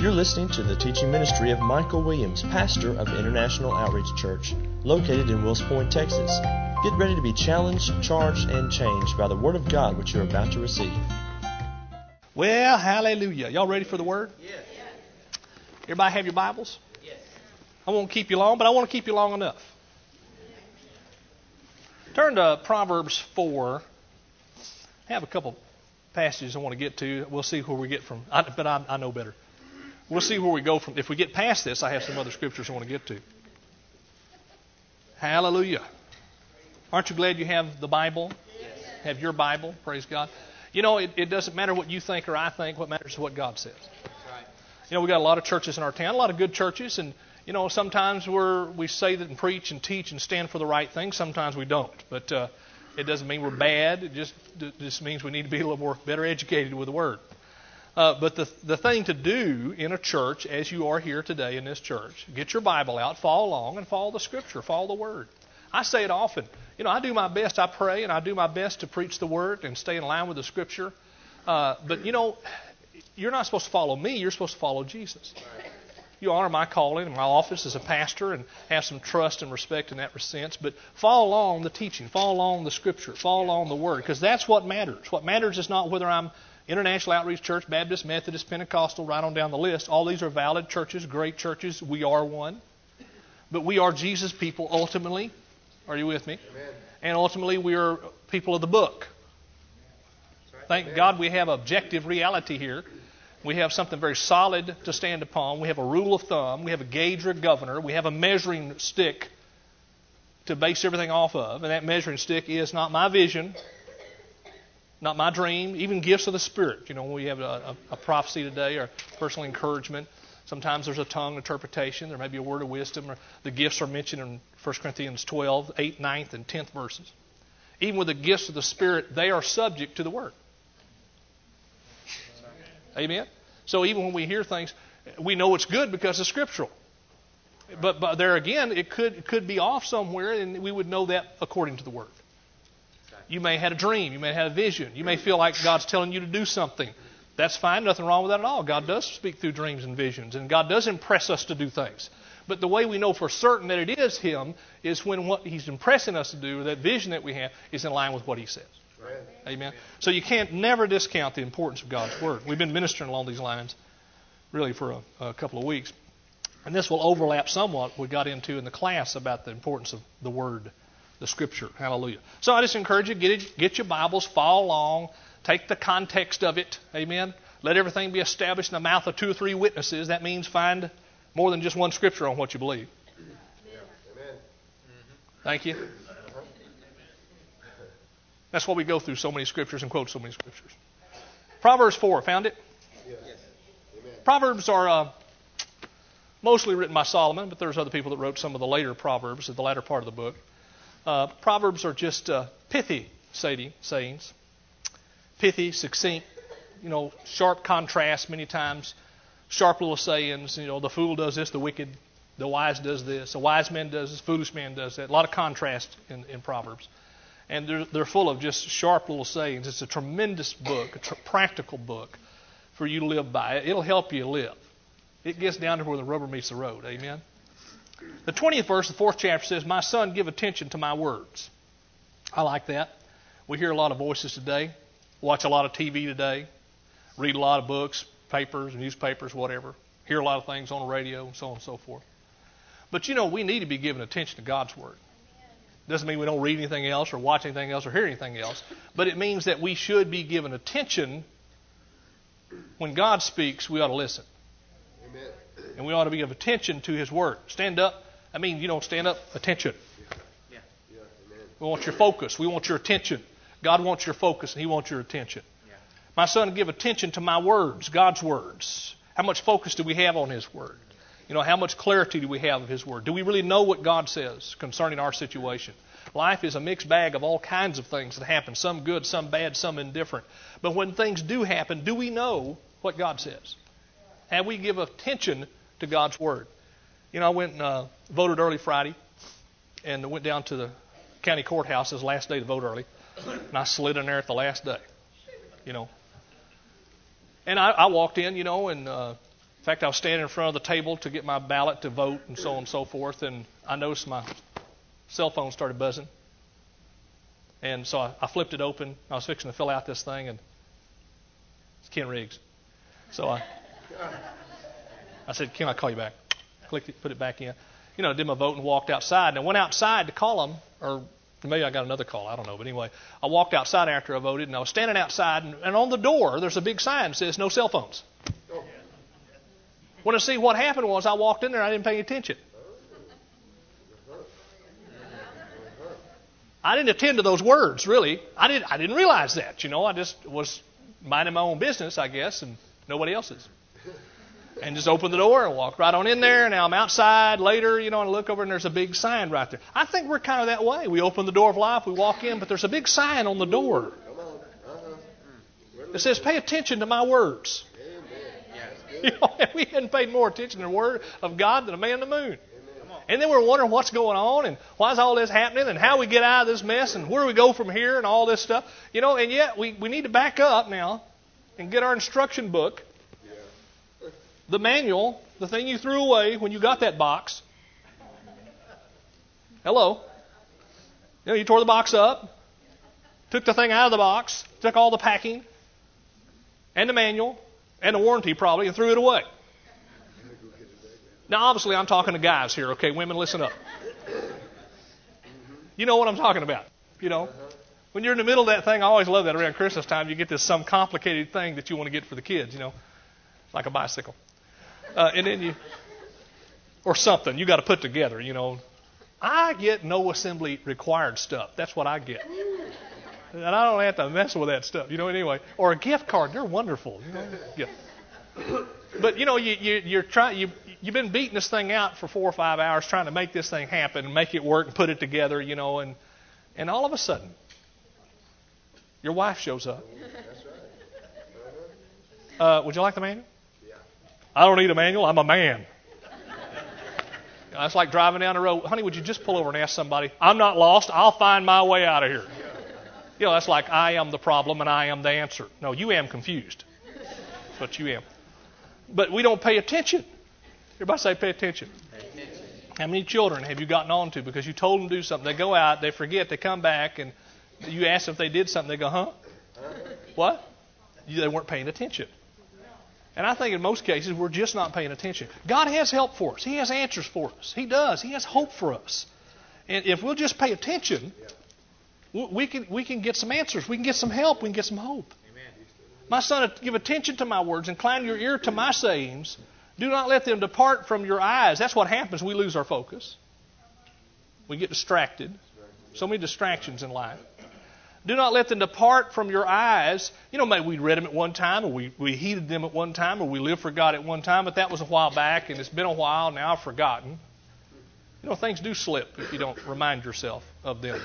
You're listening to the teaching ministry of Michael Williams, pastor of International Outreach Church, located in Wills Point, Texas. Get ready to be challenged, charged, and changed by the Word of God which you're about to receive. Well, hallelujah. Y'all ready for the Word? Yes. Everybody have your Bibles? Yes. I won't keep you long, but I want to keep you long enough. Turn to Proverbs 4. I have a couple passages I want to get to. We'll see where we get from. But I know better. We'll see where we go from. If we get past this, I have some other scriptures I want to get to. Hallelujah. Aren't you glad you have the Bible? Yes. Have your Bible? Praise God. You know, it doesn't matter what you think or I think. What matters is what God says. That's right. You know, we got a lot of churches in our town, a lot of good churches, and you know, sometimes we say that and preach and teach and stand for the right thing. Sometimes we don't, but it doesn't mean we're bad. It just means we need to be a little more better educated with the Word. But the thing to do in a church, as you are here today in this church, get your Bible out, follow along, and follow the Scripture, follow the Word. I say it often. You know, I do my best. I pray, and I do my best to preach the Word and stay in line with the Scripture. But, you know, you're not supposed to follow me. You're supposed to follow Jesus. You honor my calling and my office as a pastor and have some trust and respect in that sense. But follow along the teaching. Follow along the Scripture. Follow along the Word, because that's what matters. What matters is not whether I'm International Outreach Church, Baptist, Methodist, Pentecostal, right on down the list. All these are valid churches, great churches. We are one. But we are Jesus' people ultimately. Are you with me? Amen. And ultimately we are people of the book. Right. Thank Amen. God we have objective reality here. We have something very solid to stand upon. We have a rule of thumb. We have a gauge or governor. We have a measuring stick to base everything off of. And that measuring stick is not my vision, not my dream, even gifts of the Spirit. You know, when we have a prophecy today or personal encouragement, sometimes there's a tongue interpretation. There may be a word of wisdom. Or the gifts are mentioned in 1 Corinthians 12, 8th, 9th, and 10th verses. Even with the gifts of the Spirit, they are subject to the Word. Amen? So even when we hear things, we know it's good because it's scriptural. But there again, it could be off somewhere, and we would know that according to the Word. You may have had a dream. You may have had a vision. You may feel like God's telling you to do something. That's fine. Nothing wrong with that at all. God does speak through dreams and visions, and God does impress us to do things. But the way we know for certain that it is Him is when what He's impressing us to do, or that vision that we have, is in line with what He says. Right. Amen. So you can't never discount the importance of God's Word. We've been ministering along these lines really for a couple of weeks. And this will overlap somewhat what we got into in the class about the importance of the Word, the Scripture. Hallelujah. So I just encourage you, get your Bibles, follow along, take the context of it. Amen. Let everything be established in the mouth of 2 or 3 witnesses. That means find more than just one Scripture on what you believe. Yeah. Amen. Thank you. That's why we go through so many Scriptures and quote so many Scriptures. Proverbs 4, found it? Yes. Amen. Proverbs are mostly written by Solomon, but there's other people that wrote some of the later Proverbs, the latter part of the book. Proverbs are just pithy sayings. Pithy, succinct, you know, sharp contrast many times. Sharp little sayings, you know, the fool does this, the wicked, the wise does this. A wise man does this, foolish man does that. A lot of contrast in Proverbs. And they're full of just sharp little sayings. It's a tremendous book, a practical book for you to live by. It'll help you live. It gets down to where the rubber meets the road. Amen? The 20th verse, the 4th chapter says, "My son, give attention to my words." I like that. We hear a lot of voices today, watch a lot of TV today, read a lot of books, papers, newspapers, whatever, hear a lot of things on the radio and so on and so forth. But you know, we need to be giving attention to God's Word. Doesn't mean we don't read anything else or watch anything else or hear anything else. But it means that we should be given attention. When God speaks, we ought to listen. Amen. And we ought to be of attention to His Word. Stand up. I mean, you know, stand up, attention. Yeah. Amen. We want your focus. We want your attention. God wants your focus and He wants your attention. Yeah. My son, give attention to my words, God's words. How much focus do we have on His Word? You know, how much clarity do we have of His Word? Do we really know what God says concerning our situation? Life is a mixed bag of all kinds of things that happen, some good, some bad, some indifferent. But when things do happen, do we know what God says? Have we give attention to God's Word? You know, I went and voted early Friday and went down to the county courthouse. It was the last day to vote early. And I slid in there at the last day, you know. And I walked in, you know, and In fact, I was standing in front of the table to get my ballot to vote and so on and so forth, and I noticed my cell phone started buzzing. And so I flipped it open. I was fixing to fill out this thing, and it's Ken Riggs. So I said, "Ken, I'll call you back." Clicked it, put it back in. Did my vote and walked outside. And I went outside to call him, or maybe I got another call. I don't know. But anyway, I walked outside after I voted, and I was standing outside, and on the door there's a big sign that says "No cell phones." Want to see what happened was I walked in there, I didn't pay attention. I didn't attend to those words, really. I didn't realize that, I just was minding my own business, I guess, and nobody else's. And just opened the door and walked right on in there. Now I'm outside later, and I look over and there's a big sign right there. I think we're kind of that way. We open the door of life, we walk in, but there's a big sign on the door. It says, "Pay attention to my words." We hadn't paid more attention to the Word of God than a man in the moon. And then we're wondering what's going on and why is all this happening and how we get out of this mess and where do we go from here and all this stuff. And yet we need to back up now and get our instruction book, the manual, the thing you threw away when you got that box. Hello. You tore the box up, took the thing out of the box, took all the packing and the manual and the warranty probably, and threw it away. Now, obviously, I'm talking to guys here, okay? Women, listen up. You know what I'm talking about, When you're in the middle of that thing, I always love that around Christmas time. You get this some complicated thing that you want to get for the kids, like a bicycle. And then or something you got to put together, I get no assembly required stuff. That's what I get. And I don't have to mess with that stuff, anyway. Or a gift card. They're wonderful, Yeah. But, you've been beating this thing out for 4 or 5 hours trying to make this thing happen and make it work and put it together, and all of a sudden, your wife shows up. Would you like the manual? Yeah. I don't need a manual. I'm a man. It's like driving down the road. Honey, would you just pull over and ask somebody? I'm not lost. I'll find my way out of here. That's like I am the problem and I am the answer. No, you am confused. That's what you am. But we don't pay attention. Everybody say pay attention. Pay attention. How many children have you gotten on to because you told them to do something? They go out, they forget, they come back, and you ask if they did something. They go, huh? What? They weren't paying attention. And I think in most cases we're just not paying attention. God has help for us. He has answers for us. He does. He has hope for us. And if we'll just pay attention, we can get some answers. We can get some help. We can get some hope. Amen. My son, give attention to my words. Incline your ear to my sayings. Do not let them depart from your eyes. That's what happens. We lose our focus. We get distracted. So many distractions in life. Do not let them depart from your eyes. Maybe we read them at one time, or we heeded them at one time, or we lived for God at one time, but that was a while back, and it's been a while, now I've forgotten. Things do slip if you don't remind yourself of them.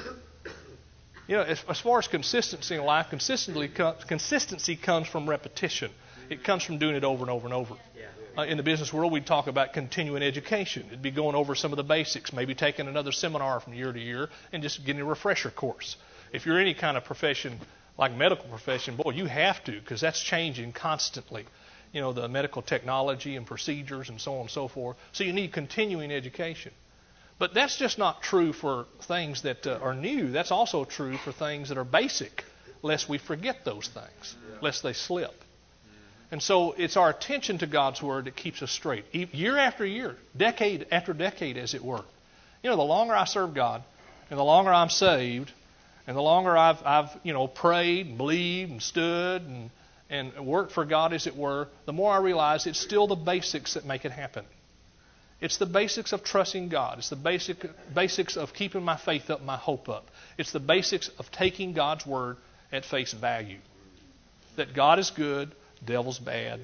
As far as consistency in life, consistency comes from repetition. It comes from doing it over and over and over. In the business world, we talk about continuing education. It'd be going over some of the basics, maybe taking another seminar from year to year and just getting a refresher course. If you're any kind of profession, like medical profession, boy, you have to, because that's changing constantly. The medical technology and procedures and so on and so forth. So you need continuing education. But that's just not true for things that are new. That's also true for things that are basic, lest we forget those things, lest they slip. And so it's our attention to God's Word that keeps us straight. Year after year, decade after decade, as it were. The longer I serve God, and the longer I'm saved, and the longer I've prayed and believed and stood and worked for God, as it were, the more I realize it's still the basics that make it happen. It's the basics of trusting God. It's the basics of keeping my faith up, my hope up. It's the basics of taking God's Word at face value. That God is good, devil's bad.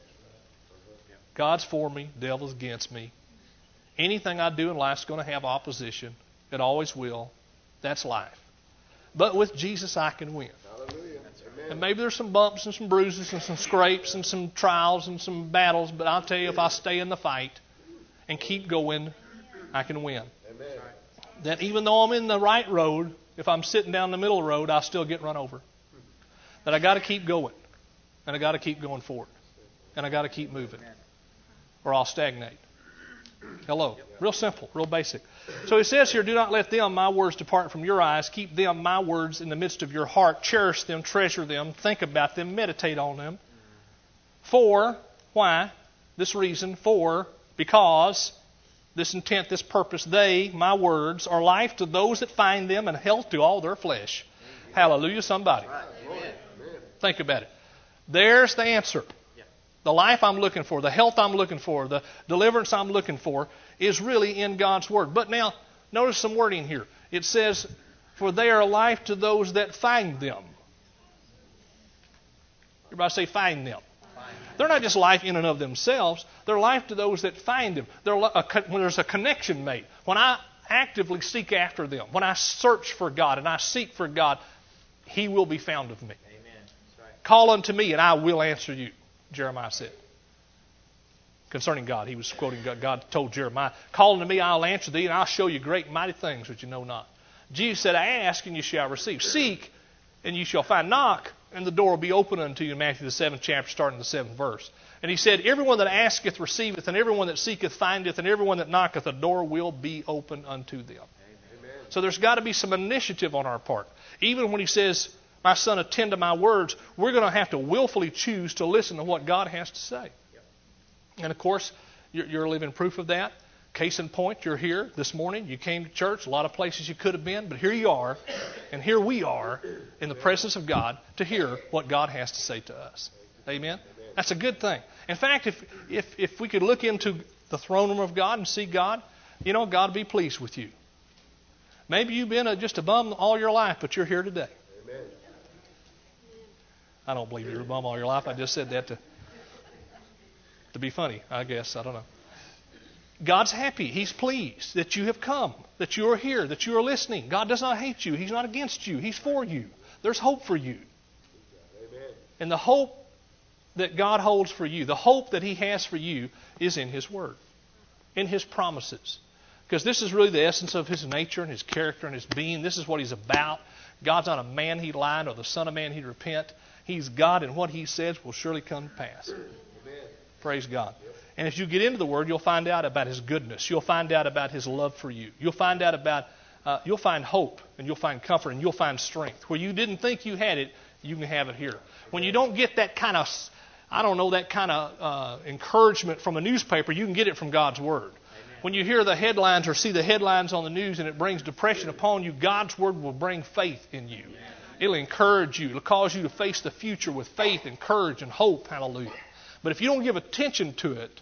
God's for me, devil's against me. Anything I do in life is going to have opposition. It always will. That's life. But with Jesus, I can win. Hallelujah. And maybe there's some bumps and some bruises and some scrapes and some trials and some battles, but I'll tell you, if I stay in the fight and keep going, I can win. Amen. That even though I'm in the right road, if I'm sitting down the middle of the road, I'll still get run over. That I got to keep going. And I got to keep going forward. And I got to keep moving. or I'll stagnate. Hello. Real simple, real basic. So he says here, do not let them, my words, depart from your eyes. Keep them, my words, in the midst of your heart. Cherish them, treasure them, think about them, meditate on them. For, why? This reason, because, this intent, this purpose, they, my words, are life to those that find them and health to all their flesh. Hallelujah, somebody. Think about it. There's the answer. The life I'm looking for, the health I'm looking for, the deliverance I'm looking for is really in God's Word. But now, notice some wording here. It says, for they are life to those that find them. Everybody say, find them. They're not just life in and of themselves. They're life to those that find them. When there's a connection made. When I actively seek after them. When I search for God and I seek for God, He will be found of me. Amen. That's right. Call unto me and I will answer you, Jeremiah said. Concerning God, he was quoting God. God told Jeremiah, call unto me, I'll answer thee, and I'll show you great and mighty things which you know not. Jesus said, ask and you shall receive. Seek and you shall find. Knock and the door will be open unto you in Matthew the 7th chapter, starting the 7th verse. And he said, everyone that asketh receiveth, and everyone that seeketh findeth, and everyone that knocketh, the door will be open unto them. Amen. So there's got to be some initiative on our part. Even when he says, my son, attend to my words, we're going to have to willfully choose to listen to what God has to say. Yep. And of course, you're living proof of that. Case in point, you're here this morning. You came to church. A lot of places you could have been, but here you are. And here we are in the presence of God to hear what God has to say to us. Amen? That's a good thing. In fact, if we could look into the throne room of God and see God, you know, God will be pleased with you. Maybe you've been just a bum all your life, but you're here today. Amen. I don't believe you're a bum all your life. I just said that to be funny, I guess. I don't know. God's happy. He's pleased that you have come, that you are here, that you are listening. God does not hate you. He's not against you. He's for you. There's hope for you. Amen. And the hope that God holds for you, the hope that He has for you is in His Word, in His promises. Because this is really the essence of His nature and His character and His being. This is what He's about. God's not a man He'd lie, nor the Son of Man He'd repent. He's God, and what He says will surely come to pass. Amen. Praise God. And as you get into the Word, you'll find out about His goodness. You'll find out about His love for you. You'll find out about, you'll find hope, and you'll find comfort, and you'll find strength. Where you didn't think you had it, you can have it here. When you don't get that kind of, encouragement from a newspaper, you can get it from God's Word. Amen. When you hear the headlines or see the headlines on the news and it brings depression upon you, God's Word will bring faith in you. Amen. It'll encourage you. It'll cause you to face the future with faith and courage and hope. Hallelujah. But if you don't give attention to it,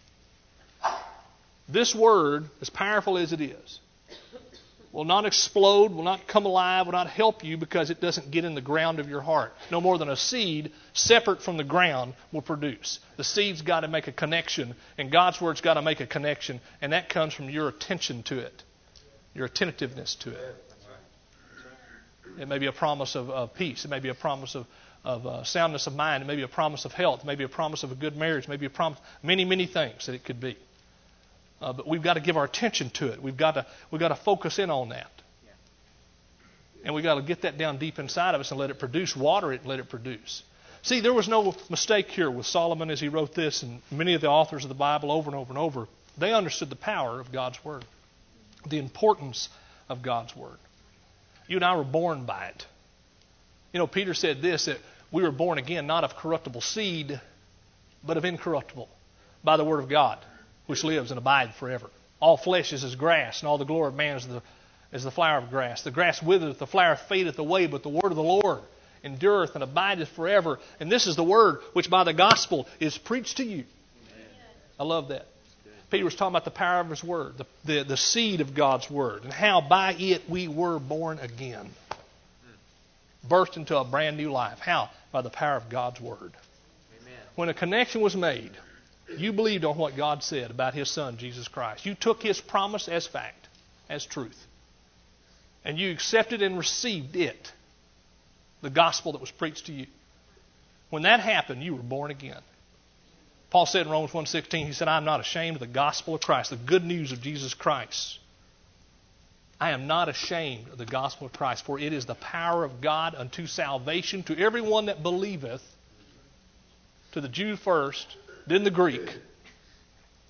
this Word, as powerful as it is, will not explode, will not come alive, will not help you because it doesn't get in the ground of your heart. No more than a seed separate from the ground will produce. The seed's got to make a connection, and God's Word's got to make a connection, and that comes from your attention to it, your attentiveness to it. It may be a promise of peace. It may be a promise of soundness of mind. It may be a promise of health. It may be a promise of a good marriage. It may be a promise, many, many things that it could be. But we've got to give our attention to it. We've got to focus in on that. And we've got to get that down deep inside of us and let it produce, water it and let it produce. See, there was no mistake here with Solomon as he wrote this, and many of the authors of the Bible over and over and over. They understood the power of God's Word, the importance of God's Word. You and I were born by it. You know, Peter said this, that we were born again not of corruptible seed, but of incorruptible, by the Word of God, which lives and abides forever. All flesh is as grass, and all the glory of man is the flower of grass. The grass withereth, the flower fadeth away, but the word of the Lord endureth and abideth forever. And this is the word which by the gospel is preached to you. Amen. I love that. Peter was talking about the power of his word, the seed of God's word, and how by it we were born again. Birthed into a brand new life. How? By the power of God's word. Amen. When a connection was made, you believed on what God said about His Son, Jesus Christ. You took His promise as fact, as truth. And you accepted and received it, the gospel that was preached to you. When that happened, you were born again. Paul said in Romans 1:16, he said, I am not ashamed of the gospel of Christ, the good news of Jesus Christ. I am not ashamed of the gospel of Christ, for it is the power of God unto salvation to everyone that believeth, to the Jew first, then the Greek.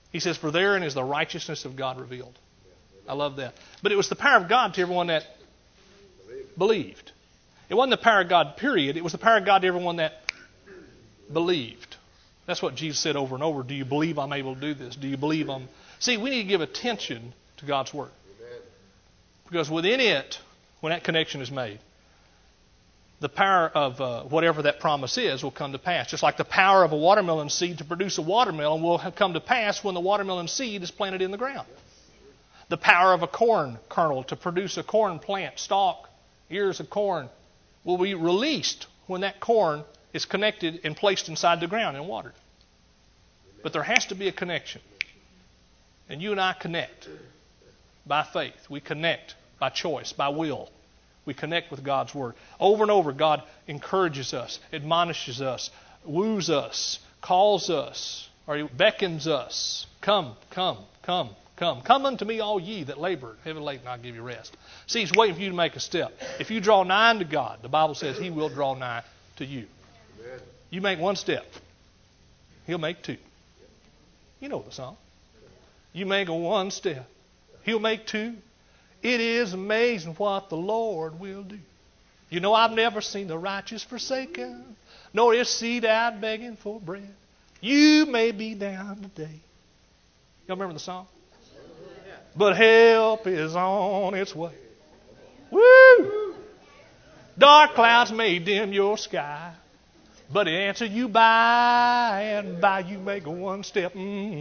He says, for therein is the righteousness of God revealed. I love that. But it was the power of God to everyone that believed. It wasn't the power of God, period. It was the power of God to everyone that believed. That's what Jesus said over and over. Do you believe I'm able to do this? Do you believe I'm... See, we need to give attention to God's Word. Because within it, when that connection is made, the power of whatever that promise is will come to pass. Just like the power of a watermelon seed to produce a watermelon will come to pass when the watermelon seed is planted in the ground. The power of a corn kernel to produce a corn plant, stalk, ears of corn, will be released when that corn is connected and placed inside the ground and watered. But there has to be a connection. And you and I connect by faith. We connect by choice, by will. We connect with God's Word. Over and over, God encourages us, admonishes us, woos us, calls us, or He beckons us. Come, come, come, come. Come unto me, all ye that labor heavy laden, and I'll give you rest. See, He's waiting for you to make a step. If you draw nigh unto God, the Bible says He will draw nigh to you. Amen. You make one step, He'll make two. You know the song. You make a one step, He'll make two. It is amazing what the Lord will do. You know, I've never seen the righteous forsaken, nor his seed out begging for bread. You may be down today. Y'all remember the song? But help is on its way. Woo! Dark clouds may dim your sky, but it answer you by and by. You make a one step.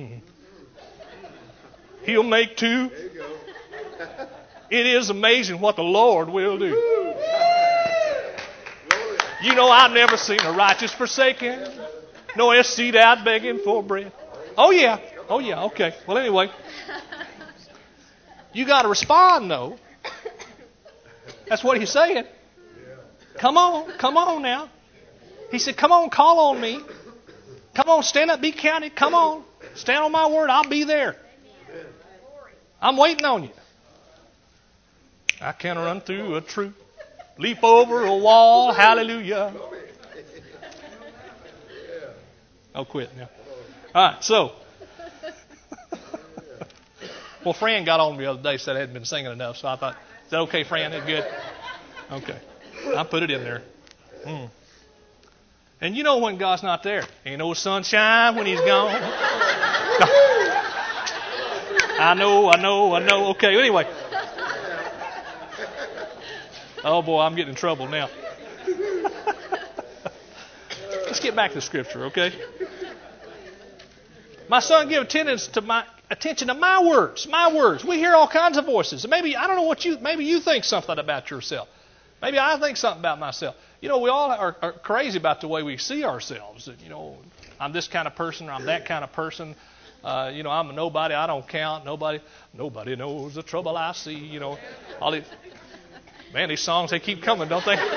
He'll make two. There you go. It is amazing what the Lord will do. You know, I've never seen a righteous forsaken, nor his seed out begging for bread. Oh, yeah. Oh, yeah. Okay. Well, anyway. You got to respond, though. That's what He's saying. Come on. Come on now. He said, come on, call on me. Come on, stand up, be counted. Come on. Stand on my word. I'll be there. I'm waiting on you. I can run through a troop, leap over a wall, hallelujah. I'll quit now. All right, so. Well, Fran got on me the other day, said I hadn't been singing enough, so I thought, is that okay, Fran? Is that good? Okay. I put it in there. And you know when God's not there. Ain't no sunshine when He's gone. I know. Okay, anyway. Oh, boy, I'm getting in trouble now. Let's get back to the Scripture, okay? My son, give attention to my words. My words. We hear all kinds of voices. Maybe, I don't know maybe you think something about yourself. Maybe I think something about myself. You know, we all are crazy about the way we see ourselves. You know, I'm this kind of person or I'm that kind of person. You know, I'm a nobody. I don't count. Nobody knows the trouble I see. You know, man, these songs, they keep coming, don't they?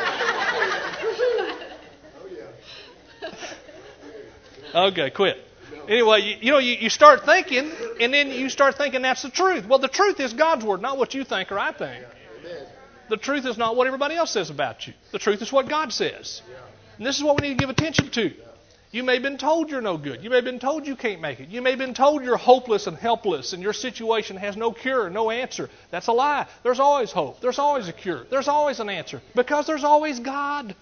Okay, quit. Anyway, you start thinking, and then you start thinking that's the truth. Well, the truth is God's Word, not what you think or I think. The truth is not what everybody else says about you. The truth is what God says. And this is what we need to give attention to. You may have been told you're no good. You may have been told you can't make it. You may have been told you're hopeless and helpless and your situation has no cure, no answer. That's a lie. There's always hope. There's always a cure. There's always an answer. Because there's always God.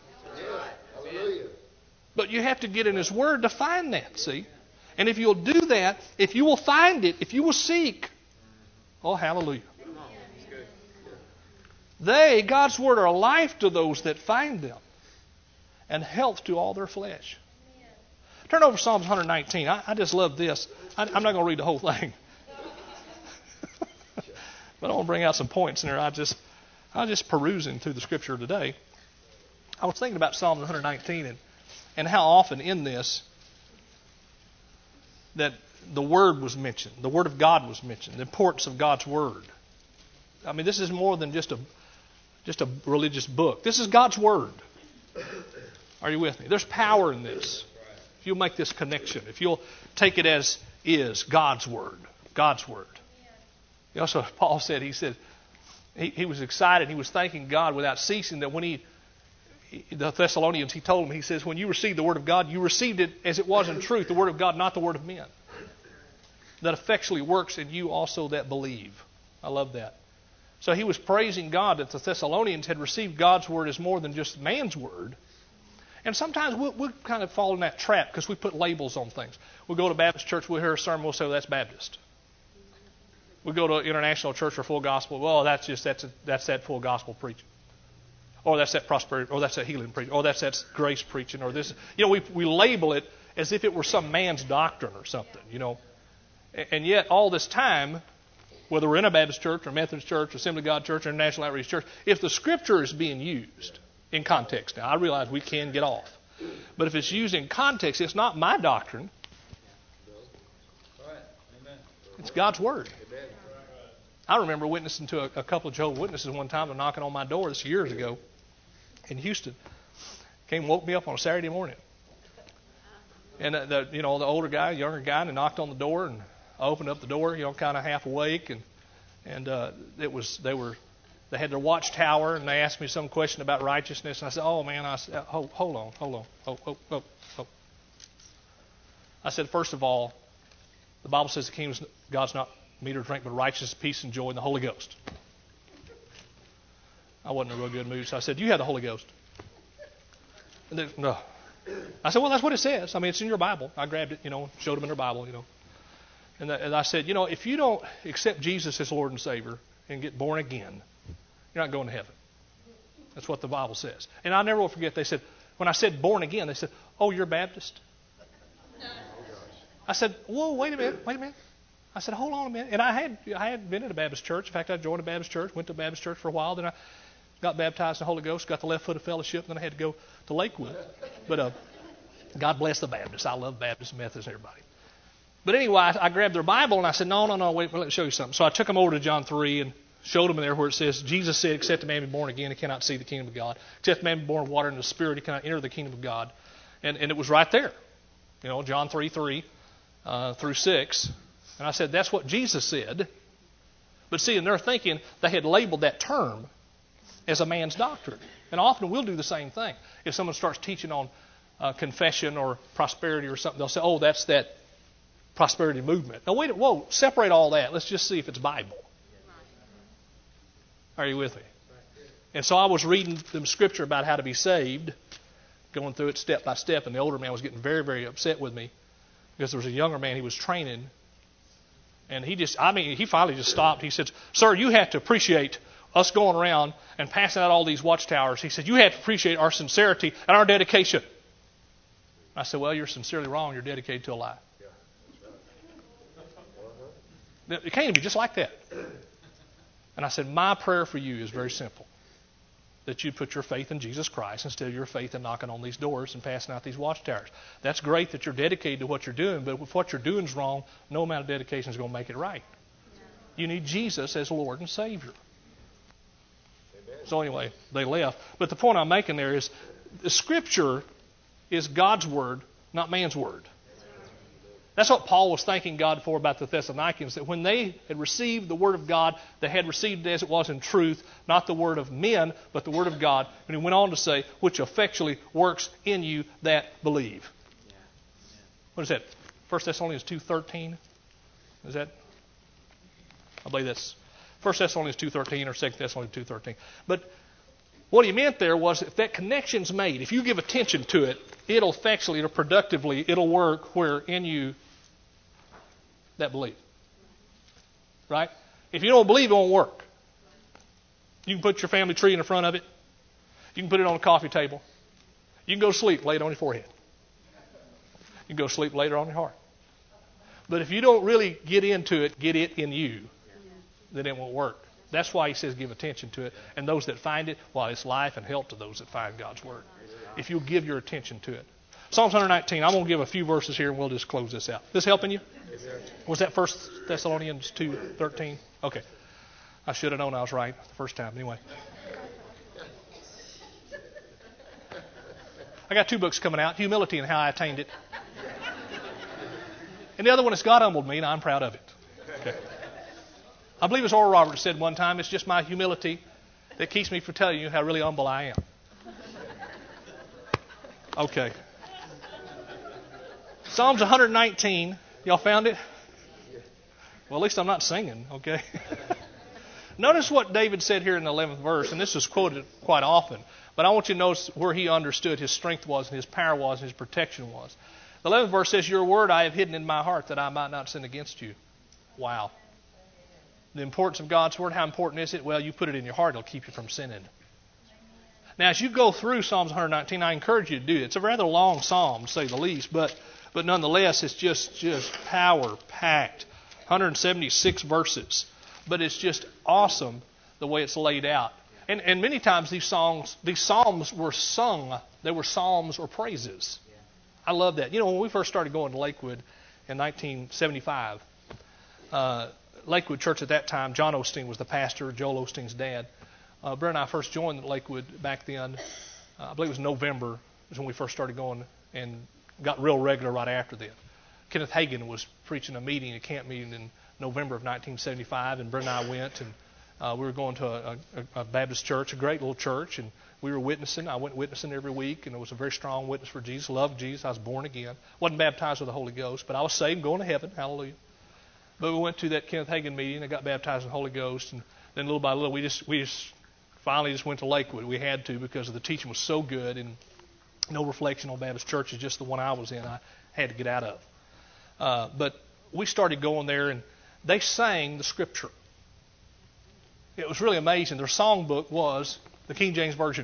But you have to get in His Word to find that, see? And if you'll do that, if you will find it, if you will seek, oh, hallelujah. God's Word, are life to those that find them and health to all their flesh. Turn over to Psalms 119. I just love this. I'm not going to read the whole thing. But I want to bring out some points in there. I was just perusing through the Scripture today. I was thinking about Psalm 119 and how often in this that the Word was mentioned. The Word of God was mentioned. The importance of God's Word. I mean, this is more than just a religious book. This is God's Word. Are you with me? There's power in this. If you'll make this connection, if you'll take it as is, God's Word. God's Word. Also, Paul said, he was excited. He was thanking God without ceasing that when the Thessalonians, he told them, he says, when you received the Word of God, you received it as it was in truth, the Word of God, not the Word of men. that effectually works in you also that believe. I love that. So he was praising God that the Thessalonians had received God's word as more than just man's word. And sometimes we'll kind of fall in that trap because we put labels on things. We'll go to Baptist church, we'll hear a sermon, we'll say, well, that's Baptist. We go to International Church or Full Gospel, well, that's that full gospel preaching. Or that's that prosperity, or that's that healing preaching, or that's that grace preaching, or this. We label it as if it were some man's doctrine or something, And yet, all this time, whether we're in a Baptist church or Methodist church or Assembly of God church or International Outreach Church, if the Scripture is being used in context, now I realize we can get off, but if it's used in context, it's not my doctrine. It's God's Word. I remember witnessing to a couple of Jehovah's Witnesses one time, knocking on my door this years ago in Houston. Came and woke me up on a Saturday morning. And the older guy, younger guy, and they knocked on the door, and I opened up the door, kind of half awake, and they had their watchtower, and they asked me some question about righteousness, and I said, "Oh man," I said, "Hold on. I said, first of all, the Bible says the kingdom of God's not meat or drink, but righteousness, peace, and joy in the Holy Ghost." I wasn't in a real good mood, so I said, "You have the Holy Ghost." And they, no. I said, "Well, that's what it says. I mean, it's in your Bible." I grabbed it, showed them in their Bible, And I said, if you don't accept Jesus as Lord and Savior and get born again, you're not going to heaven. That's what the Bible says. And I never will forget, they said, when I said born again, they said, "Oh, you're Baptist?" I said, "Whoa, wait a minute. I said, hold on a minute." And I had been at a Baptist church. In fact, I joined a Baptist church, went to a Baptist church for a while. Then I got baptized in the Holy Ghost, got the left foot of fellowship, and then I had to go to Lakewood. But God bless the Baptists. I love Baptists and Methodists and everybody. But anyway, I grabbed their Bible and I said, no, wait, let me show you something. So I took them over to John 3 and showed them there where it says, Jesus said, "Except a man be born again, he cannot see the kingdom of God. Except a man be born of water and the Spirit, he cannot enter the kingdom of God." And it was right there. John 3 through 6. And I said, that's what Jesus said. But see, in their thinking, they had labeled that term as a man's doctrine. And often we'll do the same thing. If someone starts teaching on confession or prosperity or something, they'll say, "Oh, that's that prosperity movement." Now, separate all that. Let's just see if it's Bible. Are you with me? And so I was reading the Scripture about how to be saved, going through it step by step, and the older man was getting very, very upset with me because there was a younger man he was training, and he finally just stopped. He said, "Sir, you have to appreciate us going around and passing out all these watchtowers." He said, "You have to appreciate our sincerity and our dedication." I said, "Well, you're sincerely wrong. You're dedicated to a lie." It came to me just like that. And I said, my prayer for you is very simple. That you put your faith in Jesus Christ instead of your faith in knocking on these doors and passing out these watchtowers. That's great that you're dedicated to what you're doing, but if what you're doing is wrong, no amount of dedication is going to make it right. You need Jesus as Lord and Savior. Amen. So anyway, they left. But the point I'm making there is the Scripture is God's Word, not man's word. That's what Paul was thanking God for about the Thessalonians, that when they had received the Word of God, they had received it as it was in truth, not the Word of men, but the Word of God. And he went on to say, which effectually works in you that believe. What is that? 1 Thessalonians 2:13? Is that? I believe that's 1 Thessalonians 2:13 or 2 Thessalonians 2:13. But what he meant there was if that connection's made, if you give attention to it, it'll effectually or productively, it'll work where in you that believe. Right? If you don't believe, it won't work. You can put your family tree in the front of it. You can put it on a coffee table. You can go to sleep, lay it on your forehead. You can go to sleep, lay it on your heart. But if you don't really get into it, get it in you, then it won't work. That's why he says give attention to it. And those that find it, well, it's life and health to those that find God's Word. If you'll give your attention to it. Psalms 119, I'm going to give a few verses here and we'll just close this out. This helping you? Was that 1 Thessalonians 2:13? Okay. I should have known I was right the first time. Anyway. I got 2 books coming out, Humility and How I Attained It. And the other one is God Humbled Me and I'm Proud of It. Okay. I believe as Oral Roberts said one time, it's just my humility that keeps me from telling you how really humble I am. Okay. Psalms 119. Y'all found it? Well, at least I'm not singing, okay? Notice what David said here in the 11th verse, and this is quoted quite often, but I want you to notice where he understood his strength was and his power was and his protection was. The 11th verse says, your word I have hidden in my heart that I might not sin against you. Wow. The importance of God's word, how important is it? Well, you put it in your heart, it'll keep you from sinning. Now, as you go through Psalms 119, I encourage you to do it. It's a rather long psalm, to say the least, but nonetheless, it's just power-packed. 176 verses. But it's just awesome the way it's laid out. And many times these psalms were sung. They were psalms or praises. I love that. You know, when we first started going to Lakewood in 1975, Lakewood Church at that time, John Osteen was the pastor, Joel Osteen's dad. Brent and I first joined Lakewood back then. I believe it was November is when we first started going and got real regular right after that. Kenneth Hagin was preaching a camp meeting in November of 1975, and Brent and I went, and we were going to a Baptist church, a great little church, and we were witnessing. I went witnessing every week, and it was a very strong witness for Jesus, loved Jesus. I was born again. Wasn't baptized with the Holy Ghost, but I was saved, going to heaven, hallelujah. But we went to that Kenneth Hagin meeting, and got baptized in the Holy Ghost, and then little by little, we just finally went to Lakewood. We had to because the teaching was so good, and no reflection on Baptist churches, just the one I was in, I had to get out of. But we started going there, and they sang the Scripture. It was really amazing. Their songbook was the King James Version.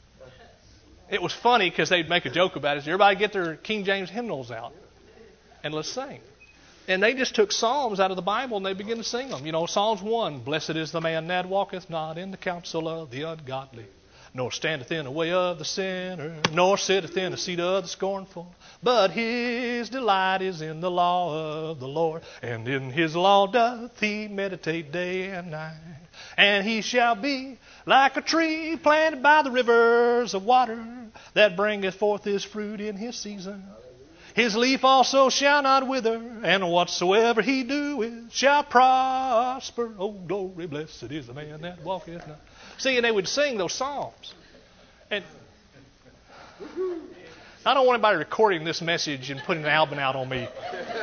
It was funny because they'd make a joke about it. Everybody get their King James hymnals out, and let's sing. And they just took psalms out of the Bible, and they began to sing them. You know, Psalms 1, blessed is the man that walketh not in the counsel of the ungodly, nor standeth in the way of the sinner, nor sitteth in the seat of the scornful. But his delight is in the law of the Lord, and in his law doth he meditate day and night. And he shall be like a tree planted by the rivers of water, that bringeth forth his fruit in his season. His leaf also shall not wither, and whatsoever he doeth shall prosper. Oh, glory, blessed is the man that walketh not. See, and they would sing those psalms. And I don't want anybody recording this message and putting an album out on me.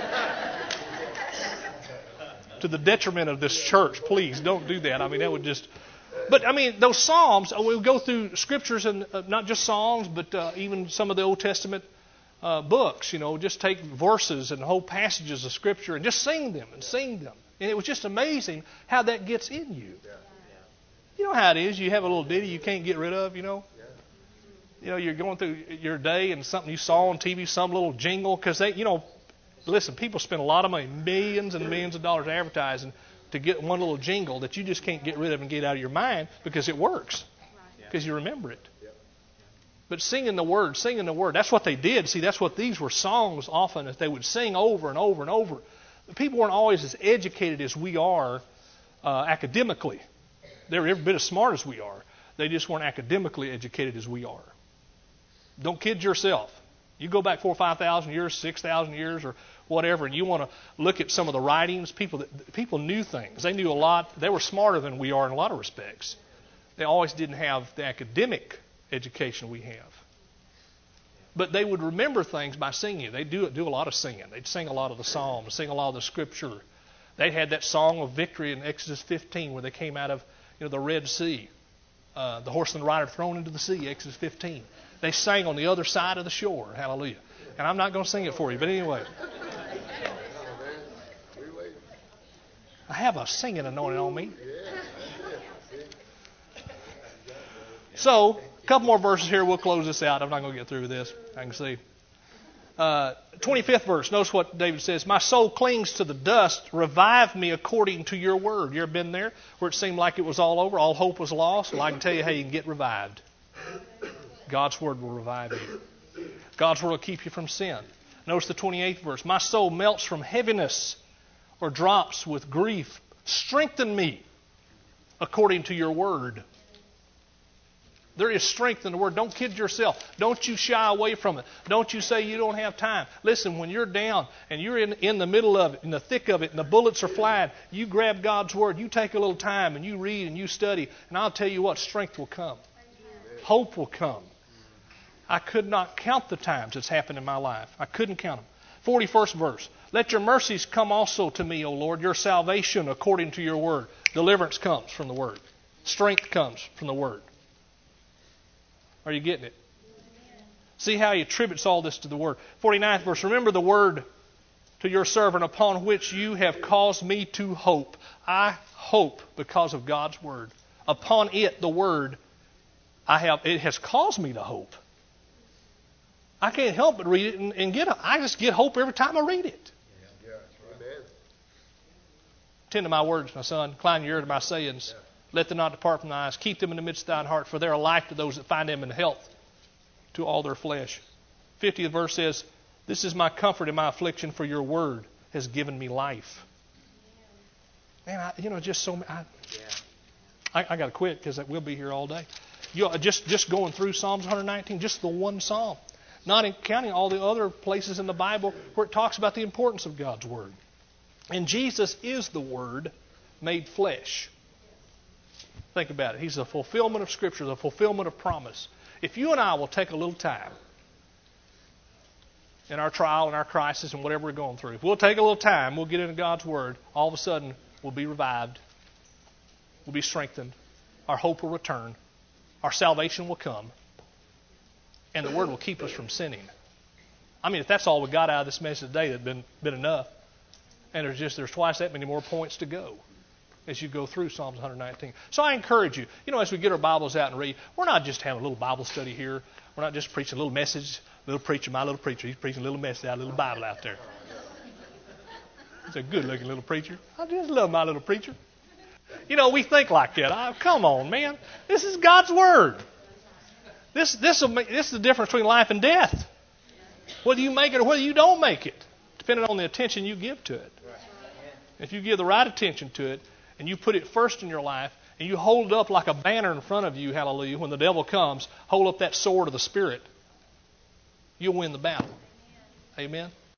To the detriment of this church, please don't do that. I mean, that would just... But, I mean, those psalms, we'll go through scriptures, and not just songs, but even some of the Old Testament books, you know, just take verses and whole passages of Scripture and just sing them. And it was just amazing how that gets in you. You know how it is. You have a little ditty you can't get rid of, you know. You know, you're going through your day and something you saw on TV, some little jingle, because they, you know, listen, people spend a lot of money, millions and millions of dollars advertising to get one little jingle that you just can't get rid of and get out of your mind because it works, because you remember it. But singing the word, that's what they did. See, that's what these were songs often that they would sing over and over and over. The people weren't always as educated as we are academically. They were every bit as smart as we are. They just weren't academically educated as we are. Don't kid yourself. You go back 4,000 or 5,000 years, 6,000 years, or whatever, and you want to look at some of the writings. People knew things. They knew a lot. They were smarter than we are in a lot of respects. They always didn't have the academic education we have. But they would remember things by singing. They do a lot of singing. They'd sing a lot of the Psalms, sing a lot of the Scripture. They had that song of victory in Exodus 15 where they came out of the Red Sea. The horse and the rider thrown into the sea, Exodus 15. They sang on the other side of the shore. Hallelujah. And I'm not going to sing it for you, but anyway. I have a singing anointing on me. So, a couple more verses here. We'll close this out. I'm not going to get through with this. I can see. 25th verse. Notice what David says. My soul clings to the dust. Revive me according to your word. You ever been there where it seemed like it was all over? All hope was lost? Well, I can tell you how you can get revived. God's word will revive you. God's word will keep you from sin. Notice the 28th verse. My soul melts from heaviness or drops with grief. Strengthen me according to your word. There is strength in the word. Don't kid yourself. Don't you shy away from it. Don't you say you don't have time. Listen, when you're down and you're in the middle of it, in the thick of it, and the bullets are flying, you grab God's word. You take a little time and you read and you study. And I'll tell you what, strength will come. Hope will come. I could not count the times it's happened in my life. I couldn't count them. 41st verse. Let your mercies come also to me, O Lord, your salvation according to your word. Deliverance comes from the word. Strength comes from the word. Are you getting it? See how he attributes all this to the word. 49th verse, remember the word to your servant upon which you have caused me to hope. I hope because of God's word. Upon it, the word, it has caused me to hope. I can't help but read it and I just get hope every time I read it. Yeah, amen. Attend to my words, my son. Incline your ear to my sayings. Let them not depart from thy eyes. Keep them in the midst of thine heart, for they are life to those that find them, and health to all their flesh. 50th verse says, this is my comfort in my affliction, for your word has given me life. Man, just so... I got to quit because we'll be here all day. Just going through Psalms 119, just the one psalm. Not counting all the other places in the Bible where it talks about the importance of God's word. And Jesus is the word made flesh. Think about it. He's the fulfillment of Scripture, the fulfillment of promise. If you and I will take a little time in our trial and our crisis and whatever we're going through, if we'll take a little time, we'll get into God's word, all of a sudden we'll be revived. We'll be strengthened. Our hope will return. Our salvation will come. And the word will keep us from sinning. I mean, if that's all we got out of this message today, that'd been enough. And there's twice that many more points to go as you go through Psalms 119. So I encourage you, as we get our Bibles out and read, we're not just having a little Bible study here. We're not just preaching a little message. Little preacher, my little preacher, he's preaching a little message out of a little Bible out there. He's a good-looking little preacher. I just love my little preacher. We think like that. Come on, man. This is God's Word. This is the difference between life and death. Whether you make it or whether you don't make it, depending on the attention you give to it. If you give the right attention to it, and you put it first in your life, and you hold it up like a banner in front of you, hallelujah, when the devil comes, hold up that sword of the Spirit, you'll win the battle. Amen?